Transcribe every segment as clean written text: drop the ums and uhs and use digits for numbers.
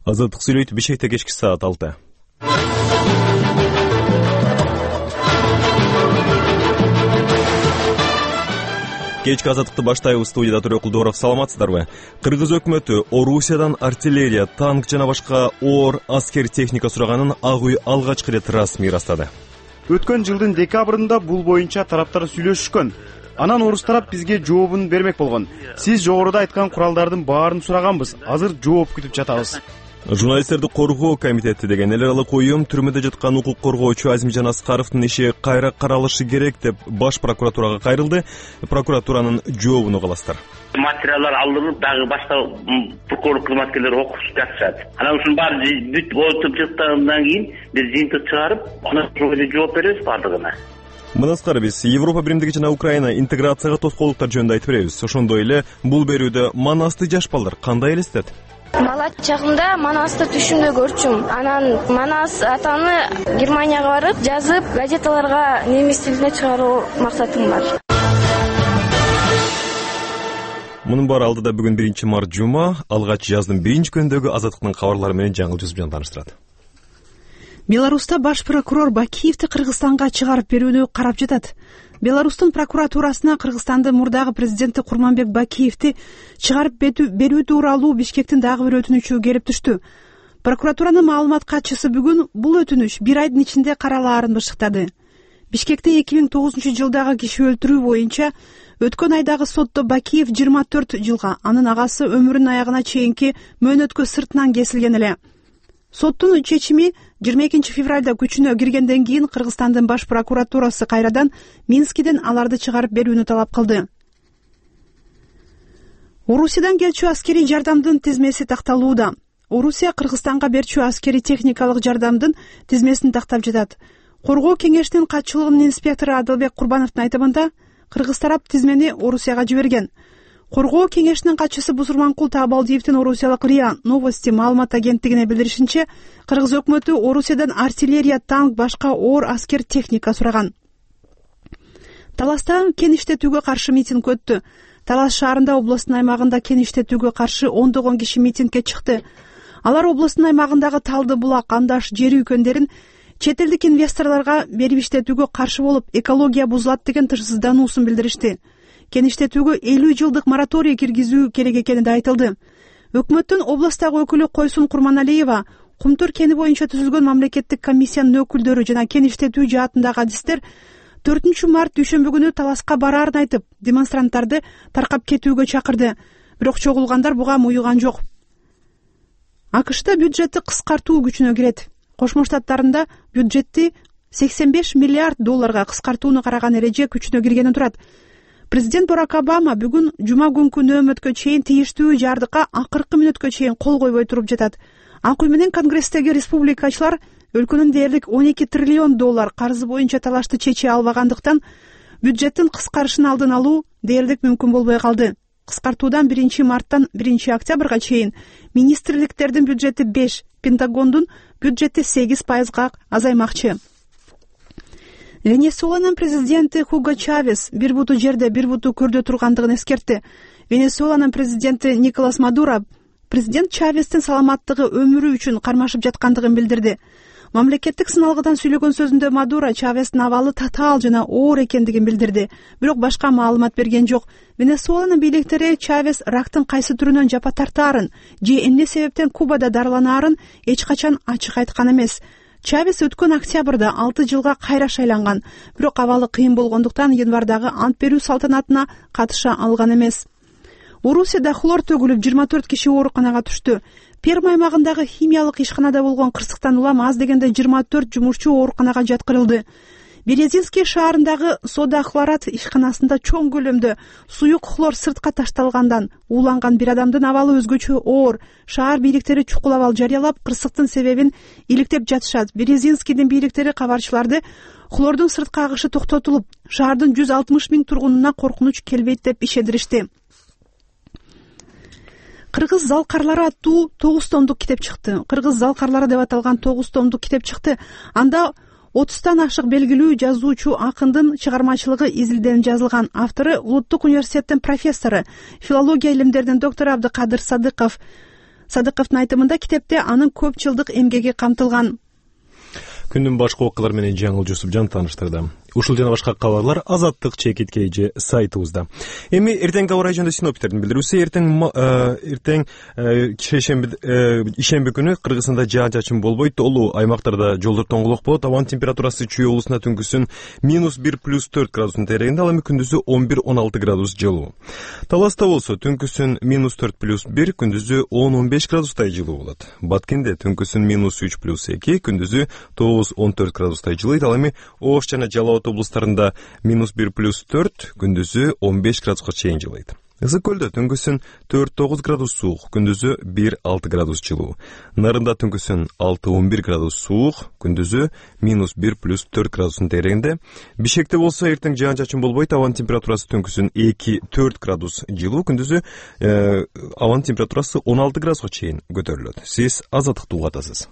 Азаттык сүйлөйт. Бишкекте кечки саат 6. Кечки азаттыкты баштайбыз. Студияда Төрөкулдууров. Саламатсыздарбы? Кыргыз өкмөтү Орусиядан артиллерия, танк жана башка оор аскер техника сураганын Ак үй алгачкы ирет расмий ырастады. Өткөн жылдын декабрында бул боюнча тараптар сүйлөшүшкөн. Анан орус тарап бизге жообун бермек болгон. Сиз жогоруда айткан куралдардын баарын сураганбыз. Азыр жооп күтүп жатабыз. Журналисттерди коргоо комитети деген эл аралык уюм түрмөдө жаткан укук коргоочу Азимжан Аскаровдун иши кайра каралышы керек деп баш прокуратурага кайрылды. Прокуратуранын жообун угаластыр. Материалдар алынып, дагы башка прокурорлук кызматкерлер окушуп жатышат. Анан ушунун баары бүт отуп чыккандан кийин биз жыйынтык чыгарып, анан жооп беребиз бардыгына. Мындан тышкары биз Европа биримдиги жана Украина интеграцияга тоскоолдуктар жөнүндө айтып беребиз. Ошондой эле бул берүүдө Манасты жаш балдар кандай элестет? Бала чагымда Манасты түшүмдө көрчүм. Анан Манас атаны Германияга барып, жазып, газеталарга немис тилинде чыгаруу максатым бар. Мунун баары алдыда бүгүн 1-март жума, алгач жаздын 1-күндөгү азаттыктын кабарлары менен жаңы жүзүп таныштырат. Беларуста баш прокурор Бакиевди Кыргызстанга чыгарып берүүнү карап жатат. Беларустун прокуратурасына Кыргызстандын мурдагы президенти Курманбек Бакиевди чыгарып берүү тууралуу Бишкектин дагы бир өтүнүчү келип түштү. Прокуратуранын маалымат катчысы бүгүн бул өтүнүч 1 айдын ичинде каралаарын бышыктады. Бишкекте 2009-жылдагы киши өлтүрүү боюнча өткөн айдагы сотто Бакиев 24 жылга, анын агасы өмүрүнүн аягына чейинки мөөнөткө сыртынан кесилген эле. Соттун чечими 22 февралда күчүнө киргенден кийин Кыргызстандын баш прокуратурасы кайрадан Минскиден аларды чыгарып берүүнү талап кылды. Орусиядан келчү аскери жардамдын тизмеси такталууда. Орусия Кыргызстанга берчү аскери техникалык жардамдын тизмесин тактап жатат. Коргоо кеңешинин катчылыгынын инспектору Адылбек Курбановдун айтымында, Кыргыз тарап тизмени Орусияга жиберген. Коргоо кеңешинин катчысы Бузурманкул Таабалдиевдин орусиялык РИА Новости маалымат агенттигине билдиришинче, Кыргыз өкмөтү Орусиядан артиллерия, танк, башка оор аскер техника сураган. Таласта кен иштетүүгө каршы митинг өттү. Талас шаарында областын аймагында кен иштетүүгө каршы 10 киши митингге чыкты. Алар областын аймагындагы Талды булак, Андаш жер үйкөндөрүн чет элдик инвесторлорго берип иштетүүгө каршы болуп, экология бузулат деген тышсыздануусун билдиришти. Кен иштетүүгө 50 жылдык мораторий киргизүү керек экени да айтылды. Өкмөттүн областагы өкүлү Койсун Курманалиева Кумтур кени боюнча түзүлгөн мамлекеттик комиссиянын өкүлдөрү жана кен иштетүү жаатындагы адистер 4-март дүйшөмбү күнү Таласка бараарын айтып, демонстранттарды таркап кетүүгө чакырды. Бирок чогулгандар буга муйган жок. АКШда бюджетти кыскартуу күчүнө кирет. Кошмо Штаттарында бюджетти $85 миллиард кыскартууну караган эреже күчүнө киргени турат. Президент Барак Обама бүгүн жума күнкү нөөмөткө чейин тийиштүү жардыкка акыркы мүнөткө чейин кол койбой туруп жатат. Ак үй менен Конгресстеги республикачылар өлкөнүн дээрлик $12 триллион карызы боюнча талашты чече албагандыктан бюджеттин кыскарышын алдын алуу дээрлик мүмкүн болбой калды. Кыскартуудан 1-марттан 1-октябрга чейин министрликтердин бюджети 5, Пентагондун бюджети 8% азаймакчы. Венесуэланын президенти Хуго Чавес бир буту жерде, бир буту көрдө тургандыгын эскертти. Венесуэланын президенти Николас Мадуро президент Чавестин саламаттыгы өмүрү үчүн кармашып жаткандыгын билдирди. Мамлекеттик сыналгыдан сүйлөгөн сөзүндө Мадуро Чавестин абалы татаал жана оор экендигин билдирди. Бирок башка маалымат берген жок. Венесуэланын бийликтери Чавес рактын кайсы түрүнөн жапа тартаарын же эмне себептен Кубада дарыланаарын эч качан ачык айткан эмес. Чавес өткөн октябрда 6 жылга кайра шайланган, бирок абалы кыйын болгондуктан январдагы ант берүү салтанатына катыша алган эмес. Орусияда хлор төгүлүп 24 киши ооруканага түштү. Перми аймагындагы химиялык ишканада болгон кырсыктан улам аз дегенде 24 жумушчу ооруканага жаткырылды. Березинский шаарындагы сода хлорат ишканасында чоң көлөмдө суюк хлор сыртка ташталгандан ууланган бир адамдын абалы өзгөчө оор. Шаар бийликтери чукул абал жарыялап, кырсыктын себебин иликтеп жатышат. Березинскийдин бийликтери кабарчыларды хлордун сыртка агышы токтотулуп, шаардын 160 000 тургунуна коркунуч келбейт деп ишендиришти. Кыргыз залкарлары аттуу 9 томдук китеп чыкты. Кыргыз залкарлары деп аталган 9 томдук китеп чыкты. Анда 30тан ашык белгилүү жазуучу акындын чыгармачылыгы изилденип жазылган. Автору Улуттук университеттин профессору, филология илимдеринин доктору Абдыкадыр Садыков. Садыковдун айтымында китепте анын көп жылдык эмгеги камтылган. Күндүн башка окуялары менен Жаңыл Жусупжан тааныштырды. Ушул жана башка кабарлар Азаттык чекиткейжи сайтыбызда. Эми эртеңки аба ырайы жөнүндө синоптиктердин билдирүүсү эртең ишемби күнү Кыргызстанда жаан-чачын болбойт, олуу аймактарда жолдор тоңголок болот. Абанын температурасы Чүй облусунда түнкүсүн -1+4 градустун тереңинде, ал эми күндүзү 11-16 градус жылуу. Таласта болсо түнкүсүн -4+1, күндүзү 10-15 градустай жылуу болот. Баткенде түнкүсүн -3+2, күндүзү 9-14 градустай жылыйт. Ал эми Ош жана Жалал облустарында -1+4, күндүзү 15 градуска чейин жылыйт. Ысык көлдө түнкүсүн 4-9 градус суук, күндүзү 1-6 градус жылуу. Нарында түнкүсүн 6-11 градус суук, күндүзү -1+4 градустун тереңинде. Бишкекте болсо эртең жаан-чачын болбойт, абанын температурасы түнкүсүн 2-4 градус жылуу, күндүзү абанын температурасы 16 градуска чейин көтөрүлөт. Сиз Азаттыкты угатасыз.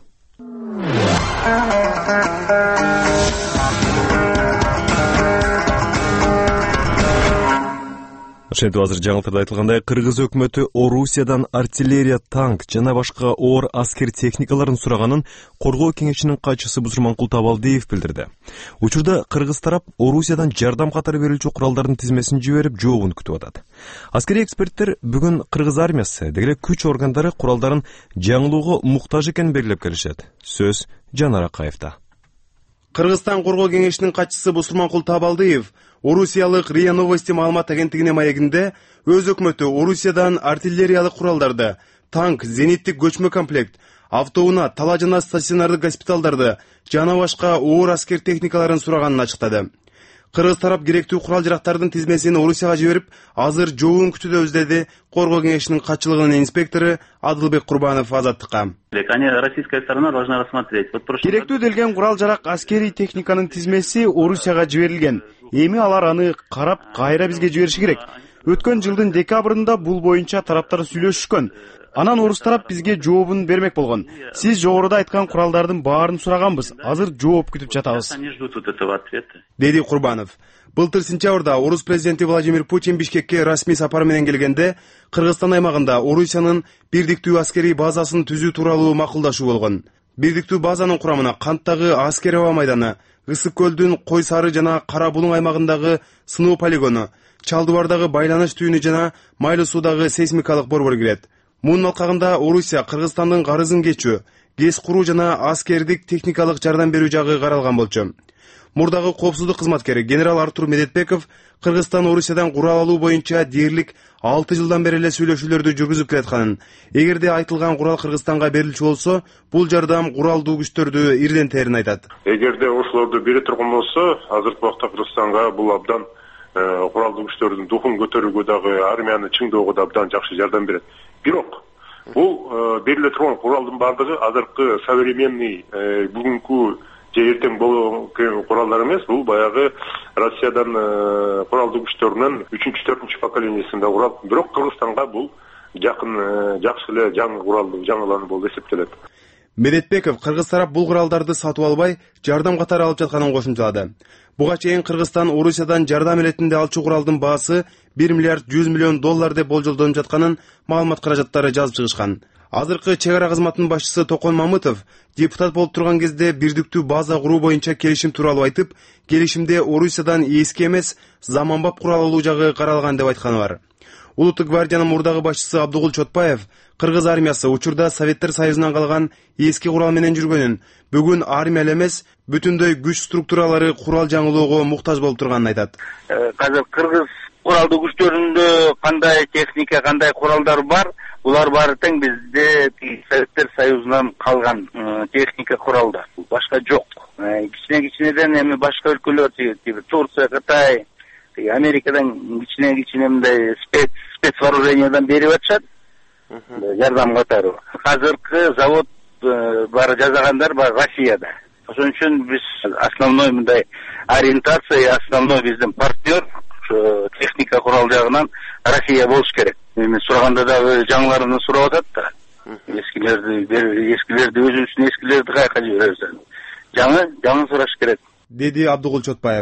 Ошентип азыр жаңылтырда айтылгандай, Кыргыз өкмөтү Орусиядан артиллерия, танк жана башка оор аскер техникаларын сураганын Коргоо кеңешинин катчысы Бузурманкул Табалдиев билдирди. Учурда Кыргыз тарап Орусиядан жардам катары берилчү куралдардын тизмесин жиберип, жообун күтүп атат. Аскерий эксперттер бүгүн Кыргыз армиясы, деги эле күч органдары куралдарын жаңылууга муктаж экенин белгилеп келишет. Сөз Жанар Акаевда. Кыргызстан Коргоо кеңешинин катчысы Бузурманкул Табалдиев Орусиялык РИА Новости маалымат агенттигине маегинде өз өкмөтү Орусиядан артиллериялык куралдарды, танк, зениттик көчмө комплект, автоунаа, тала жана стационардык госпиталдарды жана башка оор аскер техникаларын сураганын ачыктады. Кыргыз тарап керектүү курал-жарактардын тизмесин Орусияга жиберип, азыр жообун күтүүдөбүз деди Коргоо кеңешинин катчылыгынын инспектору Адылбек Курбанов Азаттыкка. Российская сторона должна рассмотреть. Керектүү делген курал-жарак, аскерий техниканын тизмеси Орусияга жиберилген. Эми алар аны карап кайра бизге жибериши керек. Өткөн жылдын декабрында бул боюнча тараптар сүйлөшүшкөн. Анан орус тарап бизге жообун бермек болгон. Сиз жогоруда айткан куралдардын баарын сураганбыз. Азыр жооп күтүп жатабыз, деди Курбанов. Былтыр сентябрда орус президенти Владимир Путин Бишкекке расмий сапар менен келгенде, Кыргызстан аймагында Орусиянын бирдиктүү аскерий базасын түзүү тууралуу макулдашуу болгон. Бирдиктүү базанын курамына Канттагы аскер аба майданы, Ысык көлдүн Кой Сары жана Кара Булуң аймагындагы сыноо полигону, Чалдубардагы байланыш түйүнү жана Майлы суудагы сейсмикалык борбор кирет. Мунун алкагында Орусия Кыргызстандын карызын кечүү, ГЭС куруу жана аскердик техникалык жардам берүү жагы каралган болчу. Мурдагы коопсуздук кызматкери генерал Артур Медетбеков Кыргызстан Орусиядан курал алуу боюнча дээрлик 6 жылдан бери эле сүйлөшүүлөрдү жүргүзүп келатканын, эгерде айтылган курал Кыргызстанга берилчү болсо, бул жардам куралдуу күчтөрдү ирдентерин айтат. Эгерде ошолорду бере турган болсо, азыркы убакта Кыргызстанга бул абдан куралдуу күчтөрдүн духун көтөрүүгө дагы, армияны чыңдоого да абдан жакшы жардам берет. Бирок бул бериле турган куралдын бардыгы азыркы современный бүгүнкү же эртең болгон куралдар эмес, бул баягы Россиядан куралдуу күчтөрүнүн 3-4 поколениясында курал. Бирок Кыргызстанга бул жакын жакшы эле жаңы куралдуу жаңылануу болуп эсептелет. Медетбеков Кыргыз тарап бул куралдарды сатып албай, жардам катары алып жатканын кошумчалады. Буга чейин Кыргызстан Орусиядан жардам элетинде алчу куралдын баасы 1 миллиард 100 миллион доллар деп болжолдонуп жатканын маалымат каражаттары жазып чыгышкан. Азыркы чек ара кызматынын башчысы Токон Мамытов депутат болуп турган кезде бирдиктүү база куруу боюнча келишим тууралуу айтып, келишимде Орусиядан эски эмес, заманбап курал алуу жагы каралган деп айтканы бар. Улуттук гвардиянын мурдагы башчысы Абдугул Чотпаев Кыргыз армиясы учурда Советтер Союзунан калган эски курал менен жүргөнүн, бүгүн армия эле эмес, бүтүндөй күч структуралары курал жаңылоого муктаж болуп турганын айтат. Азыр Кыргыз куралдуу күчтөрүндө кандай техника, кандай куралдар бар, булар баары тең бизде Советтер Союзунан калган техника куралдар. Башка жок. Кичине-кичинеден эми башка өлкөлөр, Турция, Кытай, Америкадан кичине мындай спецвооружениядон берип атышат. Жардам катары. Азыркы завод баары жасагандар бар Россияда. Ошон үчүн биз основной мындай ориентация, основной биздин партнер техника курал жагынан Россия болуш керек. Эми сураганда дагы жаңыларын сурап атат да. Эскилерди өзүбүздүн эскилерди каяка жиберебиз? Жаңы сураш керек, деди Абдугул Чотпаев.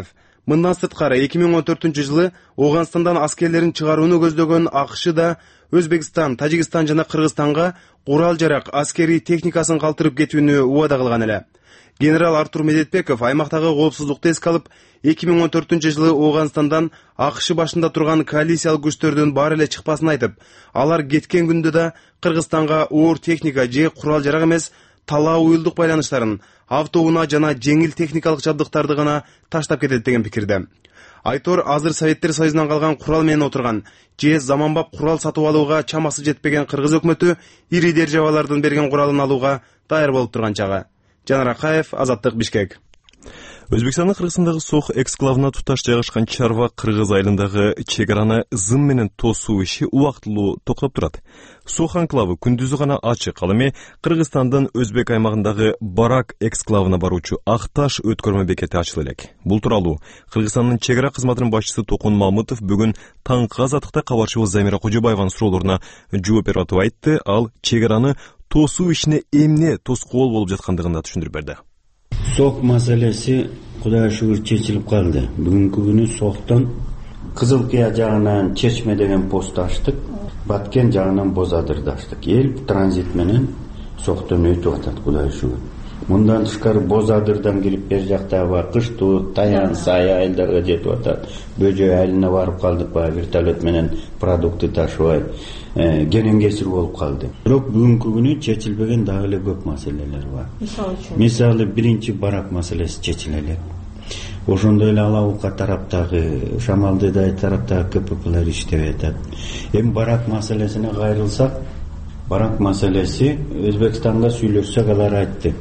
Мындан сырткары 2014-жылы Ооганстандан аскерлерин чыгарууну көздөгөн АКШ да Өзбекстан, Тажикстан жана Кыргызстанга курал-жарак аскерий техникасын калтырып кетүүнү убада кылган эле. Генерал Артур Медетбеков аймактагы коопсуздукту эске алып, 2014-жылы Ооганстандан АКШ башында турган коалициялык күчтөрдүн баары эле чыкпасын айтып, алар кеткен күндө да Кыргызстанга оор техника же курал-жарак эмес, талаа уюлдук байланыштарын, автоунаа жана жеңил техникалык жабдыктарды гана таштап кетет деген пикирде. Айтор азыр Советтер Союзунан калган курал менен отурган же заманбап курал сатып алууга чамасы жетпеген кыргыз өкмөтү ири державалардын берген куралын алууга даяр болуп турган чагы. Жанар Акаев, Азаттык, Бишкек. Өзбекстандын кыргызстандагы Сох эксклавына туташ жайгашкан Чарва Кыргыз айылындагы чек араны зым менен тосуу иши убактылуу токтоп турат. Сох анклавы күндүзү гана ачык, ал эми Кыргызстандын Өзбек аймагындагы Барак эксклавына баруучу Акташ өткөрмө бекети ачылы элек. Бул тууралуу Кыргызстандын чек ара кызматынын башчысы Токун Мамытов бүгүн таңкы Азаттыкта кабарчыбыз Замира Кожобаеванын суроолоруна жооп берип атып айтты. Ал чек араны тосуу ишине эмне тоскоол болуп жаткандыгын да түшүндүрүп берди. Сок маселеси Кудайга шүгүр чечилип калды. Бүгүнкү күнү Соктон Кызылкыя жагынан Чечме деген пост ачтык, Баткен жагынан Бозадырды ачтык. Эл транзит менен Соктон өтүп атат, Кудайга шүгүр. Мындан тышкары Бозадырдан кирип бер жактагы Кыштуу, Таян, Сая айылдарга жетип атат. Бөжө айылына барып калдык, вертолет менен продукты ташыбай, кенен кесир болуп калды. Бирок бүгүнкү күнү чечилбеген дагы эле көп маселелер бар. Мисалы биринчи Барак маселеси чечиле элек. Ошондой эле Алаука тараптагы, Шамалдыдай тараптагы КППлер иштеп атат. Эми Барак маселесине кайрылсак, Барак маселеси Өзбекстанга сүйлөшсөк алар айтты.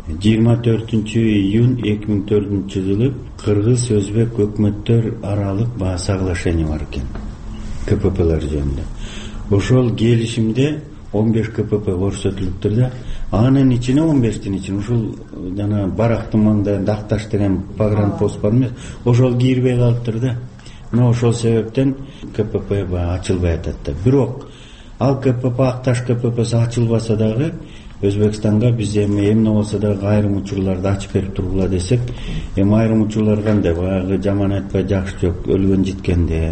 24 июнь 2004 жылы Кыргыз-Өзбек өкмөттөр аралык соглашение бар экен. КППлер жөнүндө. Ошол келишимде 15 КПП көрсөтүлүптүр да, анын ичине 15-тин ичине ушул жана Барактын маңдайында Акташ деген погранпост бар эмес, ошол кирбей калыптыр да. Мына ошол себептен КПП ачылбай атат да. Бирок ал КПП, Акташ КППси ачылбаса дагы Өзбекстанга биз эмне болсо дагы айрым учурларды ачып берип тургула десек, айрым учурлар кандай? Баягы жаман айтпай жакшы жок, өлгөн житкенде,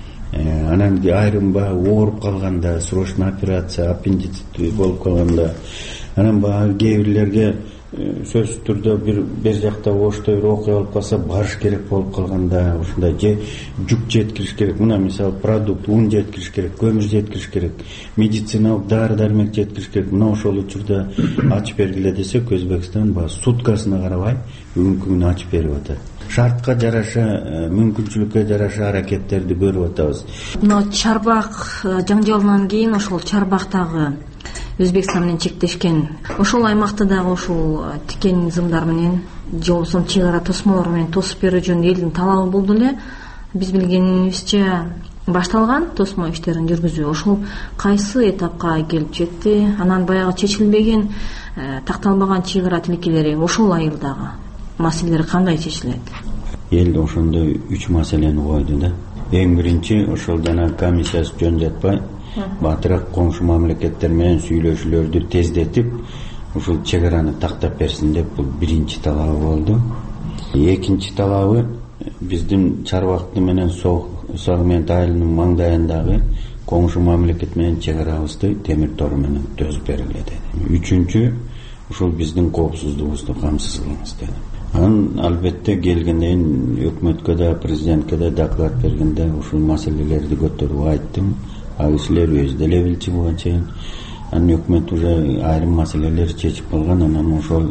анан айрым ооруп калганда, срочный операция, аппендицит болуп калганда, анан кээ бирлерге сөзсүз түрдө бир жакта оштой бир окуя болуп калса барыш керек болуп калганда, ушундай же жүк жеткириш керек. Мына мисалы продукт, ун жеткириш керек, көмүр жеткириш керек, медициналык дары-дармек жеткириш керек. Мына ошол учурда ачып бергиле десек, Өзбекстан суткасына карабай бүгүнкү күнү ачып берип атат. Шартка жараша, мүмкүнчүлүккө жараша аракеттерди көрүп атабыз. Мына Чарбак жаңжалынан кийин ошол Чарбактагы Өзбекстан менен чектешкен ошол аймакты дагы ушул тикен зымдар менен же болбосо чек ара тосмолор менен тосуп берүү жөнүндө элдин талабы болду эле. Биз билгенибизче башталган тосмо иштерин жүргүзүү. Ошол кайсы этапка келип жетти? Анан баягы чечилбеген, такталбаган чек ара тилкелери ошол айылдагы маселелер кандай чечилет? Эл ошондой 3 маселени койду да. Эң биринчи ошол жана комиссиясы жөн жатпай, батыраак коңшу мамлекеттер менен сүйлөшүүлөрдү тездетип, ушул чек араны тактап берсин деп бул биринчи талабы болду. Экинчи талабы биздин Чарбакты менен Согмент айылынын маңдайындагы коңшу мамлекет менен чек арабызды темир тору менен төзүп бергиле деди. Үчүнчү ушул биздин коопсуздугубузду камсыз кылыңыз деди. Анан албетте келгенден өкмөткө да, президентке да доклад бергенде ушул маселелерди көтөрүп айттым. Ал кишилер өзү деле билчү буга чейин. Анан өкмөт уже айрым маселелерди чечип калган. Анан ошол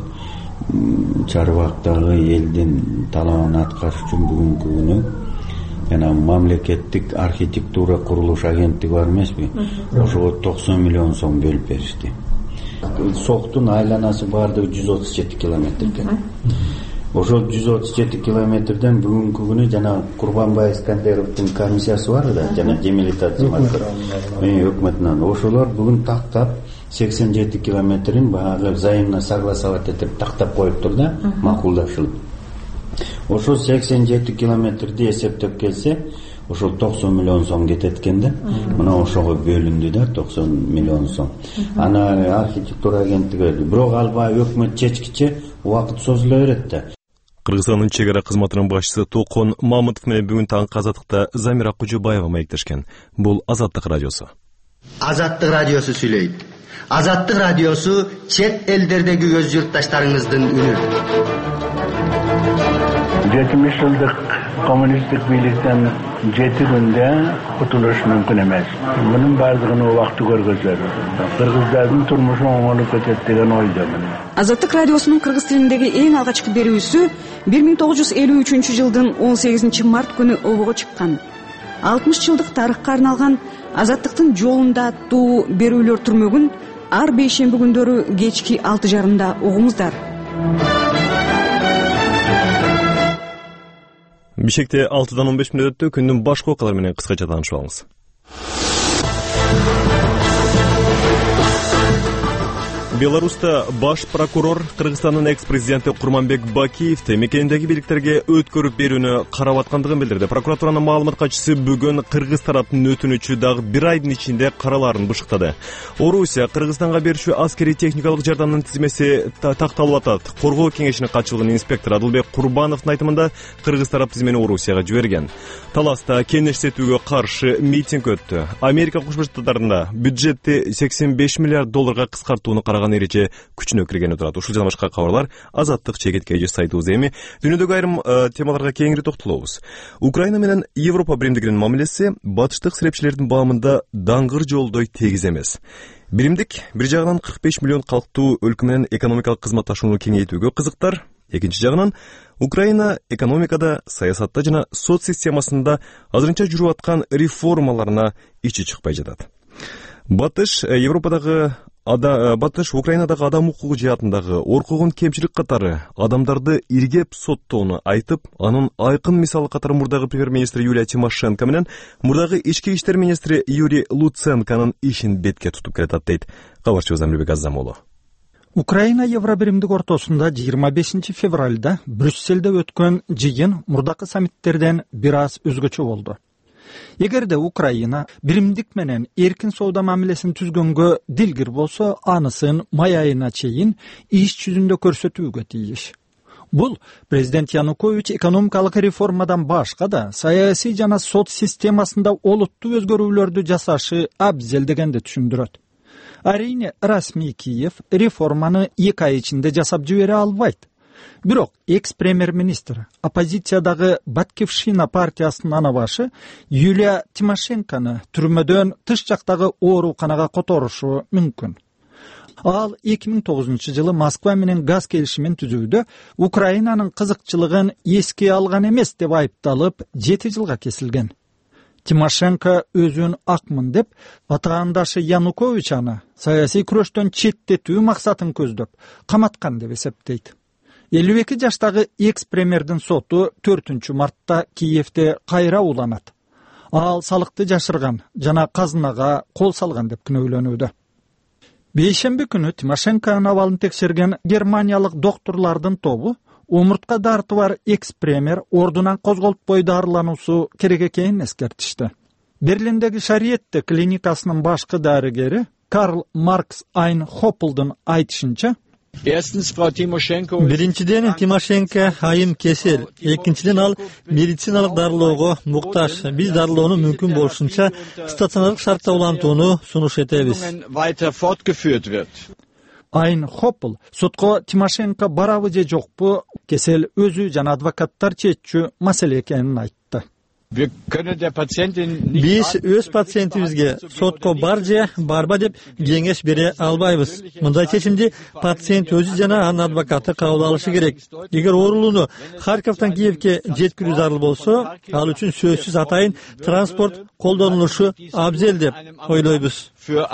Чарбактагы элдин талабын аткарыш үчүн бүгүнкү күнү жана мамлекеттик архитектура курулуш агенттиги бар эмеспи? Ошого 90 миллион сом бөлүп беришти. Соктун айланасы баардыгы 137 километр экен. Ошол 137 километрден бүгүнкү күнү жана Курбанбай Искандеровдун комиссиясы бар да, жана демилитация өкмөтүнөн. Ошолор бүгүн тактап 87 километрин баягы взаимно согласовать этип тактап коюптур да, макулдашылып. Ошол 87 километрди эсептеп келсе, ошол 90 миллион сом кетет экен да. Мына ошого бөлүндү да 90 миллион сом. Ана архитектура агенттиги, бирок ал өкмөт чечкиче убакыт созула берет да. Кыргызстандын чек ара кызматынын башчысы Токон Мамытов менен бүгүн таңкы Азаттыкта Замира Кужубаева маектешкен. Бул Азаттык радиосу. Азаттык радиосу сүйлөйт. Азаттык радиосу чет элдердеги өз журтташтарыңыздын үнү. 70 жылдык коммунисттик бийликтен 7 күндө кутулуш мүмкүн эмес. Мунун бардыгын убакты көргөзөр. Кыргыздардын турмушу оңолуп кетет деген ойдомун. Азаттык радиосунун кыргыз тилиндеги эң алгачкы берүүсү 1953 жылдын 18 март күнү обого чыккан. 60 жылдык тарыхка арналган Азаттыктын жолунда аттуу берүүлөр түрмөгүн ар бейшемби күндөрү кечки 6:30 угуңуздар. Бишкекте 6-дан 15 мүнөт өттү. Күндүн башкы окуялары менен кыскача таанышып алыңыз. Беларуста баш прокурор Кыргызстандын экс-президенти Курманбек Бакиевди мекендеги бийликтерге өткөрүп берүүнү карап аткандыгын билдирди. Прокуратуранын маалымат катчысы бүгүн кыргыз тараптын өтүнүчү дагы 1 айдын ичинде каралаарын бышыктады. Орусия Кыргызстанга берүүчү аскерий техникалык жардамдын тизмеси такталып атат. Коргоо кеңешинин катчылыгынын инспектору Адылбек Курбановдун айтымында кыргыз тарап тизмени Орусияга жиберген. Таласта кенештетүүгө каршы митинг өттү. Америка Кошмо Штаттарында бюджетти $85 миллиард кыскартууну караган эреже күчүнө киргени турат. Ушул жана башка кабарлар Азаттык чегетке сайтыбыз эми. Дүйнөдөгү айрым темаларга кеңири токтолобуз. Украина менен Европа биримдигинин мамилеси батыштык серепчилердин баамында даңгыр жолдой тегиз эмес. Биримдик бир жагынан 45 миллион калктуу өлкө менен экономикалык кызматташууну кеңейтүүгө кызыктар. Экинчи жагынан Украина экономикада, саясатта жана сот системасында азырынча жүрүп аткан реформаларына ичи чыкпай жатат. Батыш Украинадагы адам укугу жаатындагы оркогон кемчилик катары адамдарды иргеп соттоону айтып, анын айкын мисалы катары мурдагы премьер-министр Юлия Тимошенко менен мурдагы ички иштер министри Юрий Луценконун ишин бетке тутуп келатат дейт кабарчыбыз Амирбек Азамолу. Украина Евробиримдик ортосунда 25 февралда Брюсселде өткөн жыйын мурдакы саммиттерден бир аз өзгөчө болду. Эгерде Украина биримдик менен эркин соода мамилесин түзгөнгө дилгир болсо, анысын май айына чейин иш жүзүндө көрсөтүүгө тийиш. Бул президент Янукович экономикалык реформадан башка да саясий жана сот системасында олуттуу өзгөрүүлөрдү жасашы абзел дегенди түшүндүрөт. Арийне расмий Киев реформаны 2 ай ичинде жасап жибере албайт. Бирок экс-премьер-министр оппозициядагы Батькивщина партиясынын анабашы Юлия Тимошенкону түрмөдөн тыш жактагы ооруканага которушу мүмкүн. Ал 2009 жылы Москва менен газ келишимин түзүүдө Украинанын кызыкчылыгын эске алган эмес деп айыпталып 7 жылга кесилген. Тимошенко өзүн акмын деп, ватандашы Янукович аны саясий күрөштөн четтетүү максатын көздөп каматкан деп эсептейт. 52 жаштагы экс-премьердин соту 4 мартта Киевде кайра уланат. Ал салыкты жашырган жана казынага кол салган деп күнөөлөнүүдө. Бейшемби күнү Тимошенконун абалын текшерген германиялык доктурлардын тобу омуртка дарты бар экс-премьер ордунан козголтпой дарылануусу керек экенин эскертишти. Берлиндеги Шариетте клиникасынын башкы дарыгери Карл Маркс Айн Хопплдун айтышынча, биринчиден Тимошенко айым кесел, экинчиден ал медициналык дарылоого муктаж. Биз дарылоону мүмкүн болушунча стационардык шартта улантууну сунуш этебиз. Айн Хоппл сотко Тимошенко барабы же жокпу, кесел өзү жана адвокаттар чечүү маселе экенин айтты. Биз өз пациентибизге сотко бар же барба деп кеңеш бере албайбыз. Мындай чечимди пациент өзү жана анын адвокаты кабыл алышы керек. Эгер оорулууну Харьковдон Киевге жеткирүү зарыл болсо, ал үчүн сөзсүз атайын транспорт колдонулушу абзел деп ойлойбуз.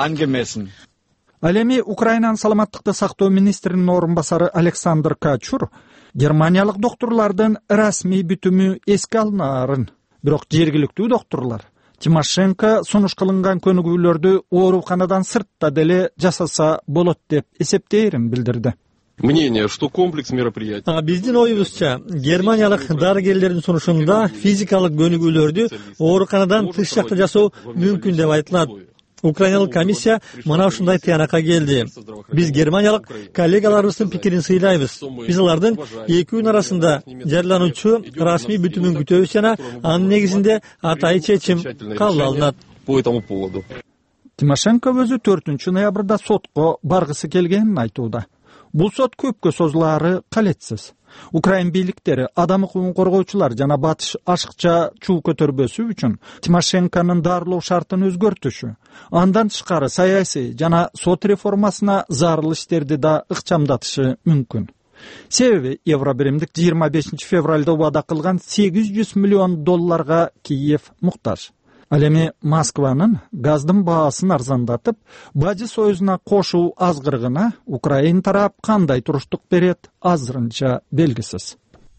Ал эми Украинанын саламаттыкты сактоо министринин орун басары Александр Качур германиялык доктурлардын расмий бүтүмү эске алынаарын, бирок жергиликтүү доктурлар Тимошенко сунуш кылынган көнүгүүлөрдү ооруканадан сыртта деле жасаса болот деп эсептээрин билдирди. Мнение, что комплекс мероприятий. Биздин оюбузча, германиялык дарыгерлердин сунушунда физикалык көнүгүүлөрдү ооруканадан тыш жакта жасоо мүмкүн деп айтылат. Украиналык комиссия мына ушундай тыянакка келди. Биз германиялык коллегаларыбыздын пикирин сыйлайбыз. Биз алардын эки күн арасында жарыялануучу расмий бүтүмүн күтөбүз жана анын негизинде атайын чечим кабыл алынат. По этому поводу. Тимошенко өзү 4 ноябрда сотко баргысы келгенин айтууда. Бул сот көпкө созулаары калетсиз. Украин бийликтери адам укугун коргоочулар жана батыш ашыкча чуу көтөрбөсү үчүн Тимошенконун дарылоо шартын өзгөртүшү, андан тышкары саясий жана сот реформасына зарыл иштерди да ыкчамдатышы мүмкүн. Себеби Евробиримдик 25 февралда убада кылган $800 миллион Киев муктаж. Ал эми Москванын газдын баасын арзандатып, Бажы союзуна кошуу азгырыгына Украин тарап кандай туруштук берет азырынча белгисиз.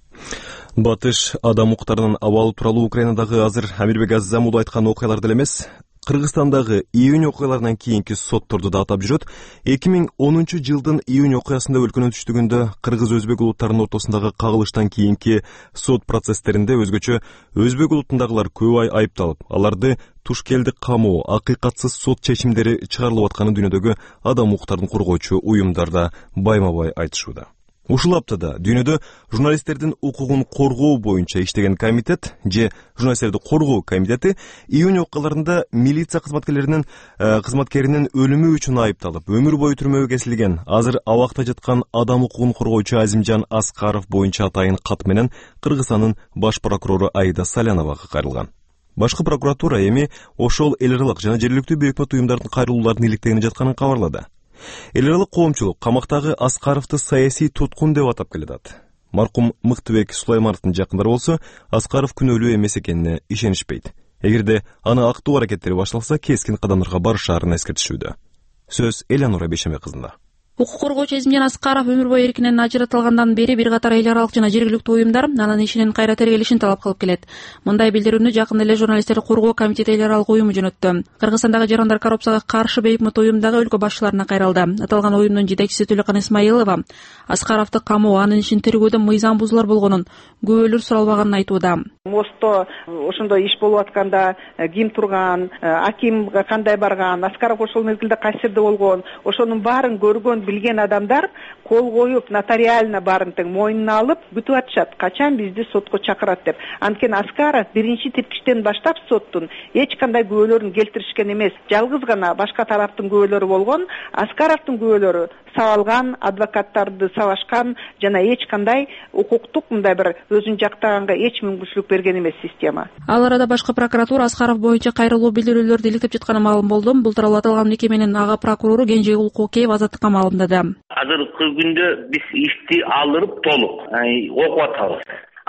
Батыш адам укуктарынын абалы тууралуу Украинадагы азыр Амирбек Азизамулу айткан окуялар деле эмес. Кыргызстандагы июнь окуяларынан кийинки сотторду да атап жүрөт. 2010 жылдын июнь окуясында өлкөнүн түштүгүндө кыргыз өзбек улуттарынын ортосундагы кагылыштан кийинки сот процесстеринде өзгөчө өзбек улутундагылар көп ай айыпталып, аларды тушкелдик камоо, акыйкатсыз сот чечимдери чыгарылып атканын дүйнөдөгү адам укуктарын коргоочу уюмдарда байма-бай айтышууда. Ушул аптада дүйнөдө журналисттердин укугун коргоо боюнча иштеген комитет же журналисттерди коргоо комитети июнь окуяларында милиция кызматкерлеринин өлүмү үчүн айыпталып, өмүр бою түрмөгө кесилген, азыр абакта жаткан адам укугун коргоочу Азимжан Аскаров боюнча атайын кат менен Кыргызстандын баш прокурору Аида Саляновага кайрылган. Башкы прокуратура эми ошол эл аралык жана жергиликтүү бейөкмөт уюмдардын кайрылууларын иликтегени жатканын кабарлады. Эл аралык коомчулук камактагы Аскаровду саясий туткун деп атап келет. Маркум Мыктыбек Сулаймановдун жакындары болсо, Аскаров күнөөлүү эмес экенине ишенишпейт. Эгерде аны актуу аракеттери башталса, кескин кадамдарга барышаарын эскертишүүдө. Сөз Элеонора Бейшембек кызында. Укук коргоочу Азимжан Аскаров өмүр бою эркинен ажыратылгандан бери бир катар эл аралык жана жергиликтүү уюмдар анын ишинин кайра тергелишин талап кылып келет. Мындай билдирүүнү жакында эле журналисттерди коргоо комитети эл аралык уюму жөнөттү. Кыргызстандагы жарандар коррупцияга каршы бейөкмөт уюмдагы өлкө башчыларына кайрылды. Аталган уюмдун жетекчиси Төлөкан Исмаилова Аскаровду камоо, анын ишин тергөөдө мыйзам бузуулар болгонун, күбөлөр суралбаганын айтууда. Мосто ошондой иш болуп атканда ким турган, аким кандай барган, Аскаров ошол мезгилде кайсы жерде болгон, ошонун баарын көргөн, билген адамдар кол коюп, нотариально баарын тең мойнуна алып күтүп атышат, качан бизди сотко чакырат деп. Анткени Аскаров биринчи тиркиштен баштап соттун эч кандай күбөлөрүн келтиришкен эмес. Жалгыз гана башка тараптын күбөлөрү болгон, Аскаровдун күбөлөрү сабалган, адвокаттарды сабашкан жана эч кандай укуктук мындай бир өзүн жактаганга эч мүмкүнчүлүк берген эмес система. Ал арада башкы прокуратура Аскаров боюнча кайрылуу билдирүүлөрдү иликтеп жатканы маалым болду. Бул тууралуу аталган мекеменин ага прокурору Кенже Улкукеев азаттыкка маалымдады. Азыркы күндө биз ишти алдырып толук окуп атабыз.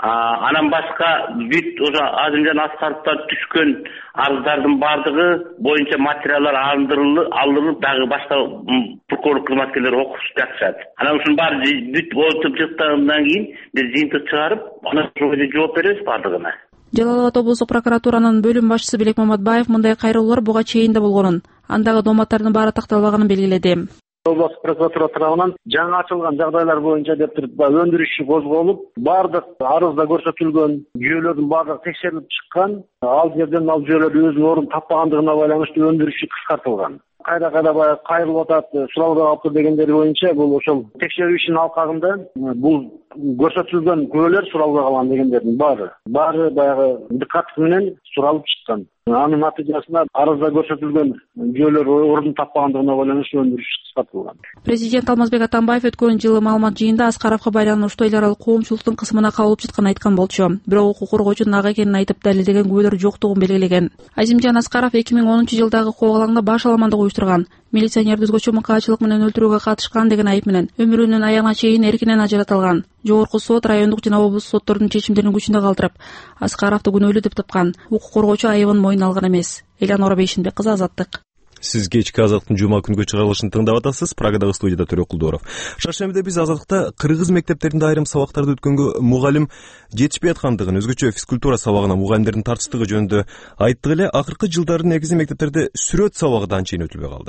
Анан башка бүт ошо Азимжан Аскаровдон түшкөн арыздардын бардыгы боюнча материалдар алдырылып, дагы башка прокурор кызматкерлери окуп жатышат. Анан ушунун баары бүт отуп чыккандан кийин биз жыйынтык чыгарып, анан жооп беребиз бардыгына. Жалал Абад облустук прокуратуранын бөлүм башчысы Белек Маматбаев мындай кайрылуулар буга чейин да болгонун, андагы дооматтардын баары такталбаганын белгиледи. Областық прокуратура тарабынан жаңа ачылган жагдайлар боюнча деп туруп өндүрүш иши козголуп, бардык арызда көрсөтүлгөн жүйөлөрдүн баардыгы текшерилип чыккан. Ал жерден ал жүйөлөр өзүнүн ордун таппагандыгына байланыштуу өндүрүш иши кыскартылган. Кайда баягы кайрылып атат, суралбай калыптыр дегендери боюнча бул ошол текшерүү ишинин алкагында бул көрсөтүлгөн күбөлөр суралбай калган дегендердин баары баягы диккат менен суралып чыккан. Анын натыйжасында арызда көрсөтүлгөн жүйөлөр ордун таппагандыгына байланыштуу өндүрүш кыскартылган. Президент Алмазбек Атамбаев өткөн жылы маалымат жыйында Аскаровго байланыштуу эл аралык коомчулуктун кысымына кабылып жатканын айткан болчу. Бирок укук коргоочунун ага экенин айтып далилдеген күбөлөр жоктугун белгилеген. Азимжан Аскаров 2010 жылдагы коогалаңда баш аламандык уюштурган, милиционерди өзгөчө мыкаачылык менен өлтүрүүгө катышкан деген айып менен өмүрүнүн аягына чейин эркинен ажыратылган. Жогорку сот райондук жана облустук соттордун чечимдерин күчүндө калтырып, Аскаровду күнөөлүү деп тапкан. Укук коргоочу айыбын мойнуна алган эмес. Элеонора Бейшембек кызы, Азаттык. Сиз кечки Азаттыктын жума күнгө чыгарылышын тыңдап атасыз. Прагадагы студияда Төрөк Кулдоров. Шаршембиде биз Азаттыкта кыргыз мектептеринде айрым сабактарды өткөнгө мугалим жетишпей аткандыгын, өзгөчө физкультура сабагына мугалимдердин тартычтыгы жөнүндө айттык эле. Акыркы жылдары негизи мектептерде сүрөт сабагы да анчейин өтүлбөй калды.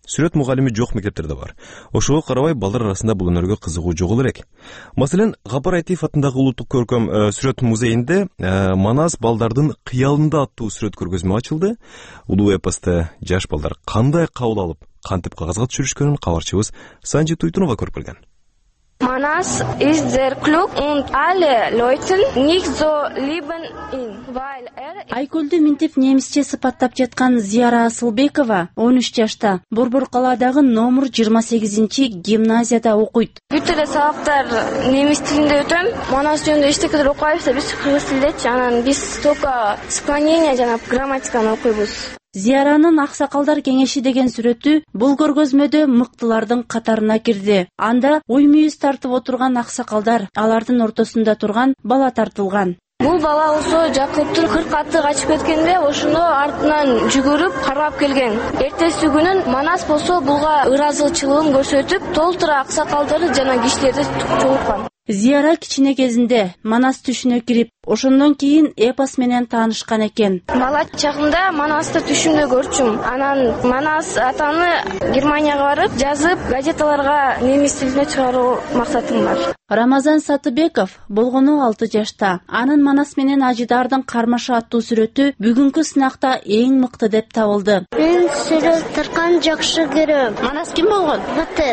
сүрөт мугалими жок мектептерде бар. Ошого карабай балдар арасында бул өнөргө кызыгуу жок элек. Маселен, Гапар Айтиев атындагы улуттук көркөм сүрөт музейинде Манас балдардын кыялында аттуу сүрөт көргөзмө ачылды. Улуу эпосты жаш балдар кандай кабыл алып, кантип кагазга түшүрүшкөнүн кабарчыбыз Санжи Туйтунова көрүп келген. Manas ist sehr klug und alle Leute nicht so lieben ihn, weil Айкөлдү минтип немисче сыпаттап жаткан Зияра Асылбекова 13 жашта Борбор калаадагы номер 28 гимназияда окуйт. Бүт эле сабактар немис тилинде өтөм. Манас жөнүндө эчтекелер окуйбуз, биз кыргыз тилдечи, анан биз только склонение жана грамматиканы окуйбуз. Зияранын Аксакалдар кеңеши деген сүрөтү бул көргөзмөдө мыктылардын катарына кирди. Анда ой мүйүз тартып отурган аксакалдар, алардын ортосунда турган бала тартылган. Бул бала болсо Жакыптын 40 атты качып кеткенде ошону артынан жүгүрүп карап келген. Эртеси күнүн Манас болсо буга ыраазычылыгын көрсөтүп, толтура аксакалдарды жана кишилерди чогулткан. Зияра кичине кезинде Манас түшүнө кирип, ошондон кийин эпос менен таанышкан экен. Бала чагында Манасты түшүмдө көрчүм. Анан Манас атаны Германияга барып, жазып, газеталарга немис тилинде чыгаруу максатым бар. Рамазан Сатыбеков болгону 6 жашта. Анын Манас менен Ажидардын кармашы аттуу сүрөтү бүгүнкү сынакта эң мыкты деп табылды. Мен сүрөт тарткан жакшы көрөм. Манас ким болгон? Батыр.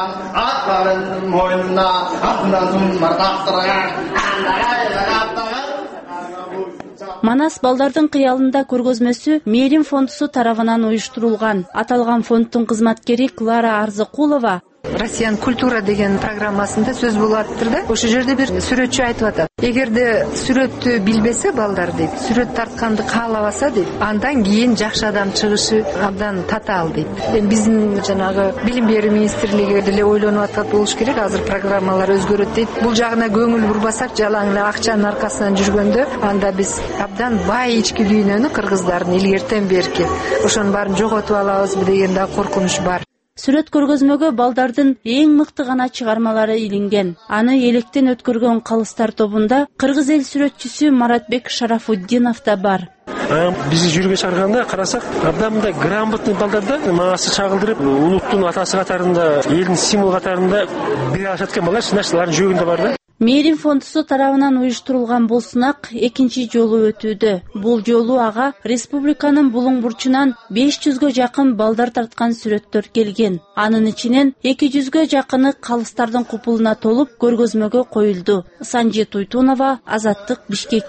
Манас балдардын кыялында көргөзмөсү Мерим фондусу тарабынан уюштурулган. Аталган фонддун кызматкери Клара Арзыкулова Россиян культура деген программасында сөз болуп атыптыр да. Ошол жерде бир сүрөтчү айтып атат. Эгерде сүрөттү билбесе балдар дейт, сүрөт тартканды каалабаса дейт, андан кийин жакшы адам чыгышы абдан татаал дейт. Биздин жанагы билим берүү министрлиги деле ойлонуп аткан болуш керек. Азыр программалар өзгөрөт дейт. Бул жагына көңүл бурбасак, жалаң эле акчанын аркасынан жүргөндө, анда биз абдан бай ички дүйнөнү кыргыздардын илгертен берки ошонун баарын жоготуп алабызбы деген да коркунуч бар. Сүрөт көргөзмөгө балдардын эң мыкты гана чыгармалары илинген. Аны электен өткөргөн калыстар тобунда кыргыз эл сүрөтчүсү Маратбек Шарафуддинов да бар. Биз жүргө чыгарганда карасак, абдан мындай грамотный балдарда Манасты чагылдырып, улуттун атасы катарында, элдин символ катарында бире алышат экен балдар, значит, алардын жүрөгүндө бар да. Мерим фондусу тарабынан уюштурулган бул сынак экинчи жолу өтүүдө. Бул жолу ага республиканын булуң бурчунан 500гө жакын балдар тарткан сүрөттөр келген. Анын ичинен 200гө жакыны калыстардын купулуна толуп көргөзмөгө коюлду. Санжи Туйтунова, Азаттык, Бишкек.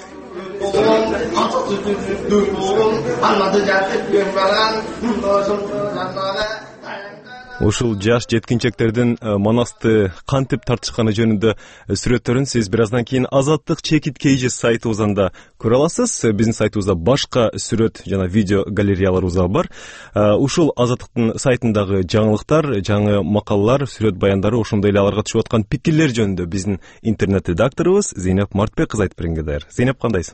Ушул жаш жеткинчектердин Манасты кантип тартышканы жөнүндө сүрөттөрүн сиз бир аздан кийин Азаттык Чекит Кейжи сайтыбызда көрө аласыз. Биздин сайтыбызда башка сүрөт жана видео галереяларыбыз бар. Ушул Азаттыктын сайтындагы жаңылыктар, жаңы макалалар, сүрөт баяндары, ошондой эле аларга түшүп аткан пикирлер жөнүндө биздин интернет редакторубуз Зейнеп Мартбек кыз айтып бергенге даяр. Зейнеп, кандайсың?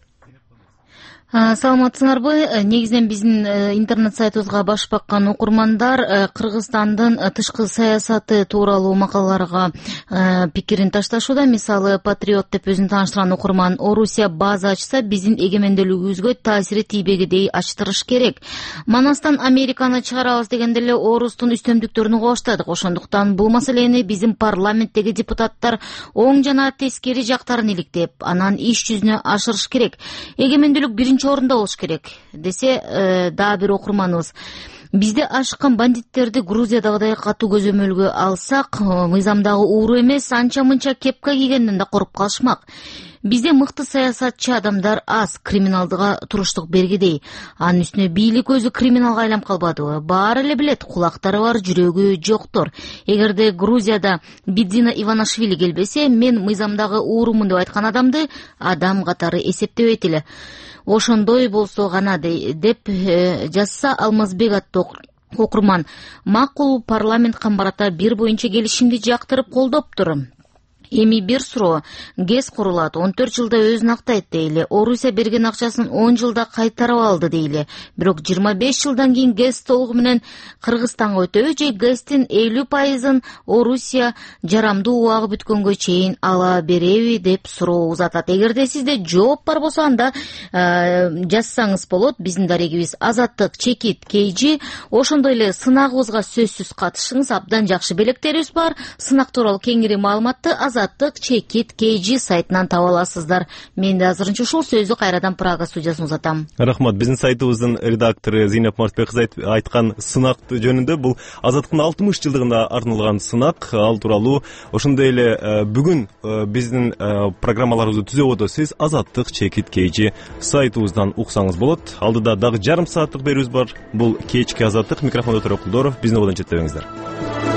Саламатсыңарбы? Негизинен биздин интернет сайтыбызга баш баккан окурмандар Кыргызстандын тышкы саясаты тууралуу макалаларга пикирин ташташууда. Мисалы, Патриот деп өзүн тааныштырган окурман: Орусия база ачса, биздин эгемендүүлүгүбүзгө таасири тийбегидей ачтырыш керек. Манастан Американы чыгарабыз дегенде эле орустун үстөмдүктөрүн уга баштадык. Ошондуктан бул маселени биздин парламенттеги депутаттар оң жана тескери жактарын иликтеп, анан иш жүзүнө ашырыш керек. Эгемендүүлүк биринчи орунда болуш керек десе дагы бир окурманыбыз: бизде ашыккан бандиттерди Грузиядагыдай катуу көзөмөлгө алсак, мыйзамдагы ууру эмес, анча мынча кепка кийгенден да коруп калышмак. Бизде мыкты саясатчы адамдар аз, криминалдыга туруштук бергидей. Анын үстүнө бийлик өзү криминалга айланып калбадыбы? Баары эле билет, кулактары бар, жүрөгү жоктор. Эгерде Грузияда Бидзина Иванашвили келбесе, мен мыйзамдагы уурумун деп айткан адамды адам катары эсептебейт эле. Ошондой болсо гана деп жазса Алмазбек аттуу окурман. Макул, парламент камбарата бир боюнча келишимди жактырып колдоптур. Эми бир суроо: ГЭС курулат, 14 жылда өзүн актайт дейли. Орусия берген акчасын 10 жылда кайтарып алды дейли. Бирок 25 жылдан кийин ГЭС толугу менен Кыргызстанга өтөбү же ГЭСтин 50%-ын Орусия жарамдуу убагы бүткөнгө чейин ала береби деп суроо узатат. Эгерде сизде жооп бар болсо, анда жазсаңыз болот. Биздин дарегибиз Азаттык Чекит KG. Ошондой эле сынагыбызга сөзсүз катышыңыз. Абдан жакшы белектерибиз бар. Сынак тууралуу кеңири маалыматты Азаттык Чекит KG сайтынан таба аласыздар. Мен да азырынча ушул сөздү кайрадан Прага студиясына узатам. Рахмат. Биздин сайтыбыздын редактору Зейнеп Мартбек кызы айткан сынак жөнүндө, бул Азаттыктын 60 жылдыгына арналган сынак. Ал тууралуу ошондой эле бүгүн биздин программаларыбызды түзөп отосуз. Азаттык Чекит KG сайтыбыздан уксаңыз болот. Алдыда дагы жарым сааттык берүүбүз бар. Бул кечки Азаттык. Микрофондо Турак Кулдоров. Биздин ободон четтебеңиздер.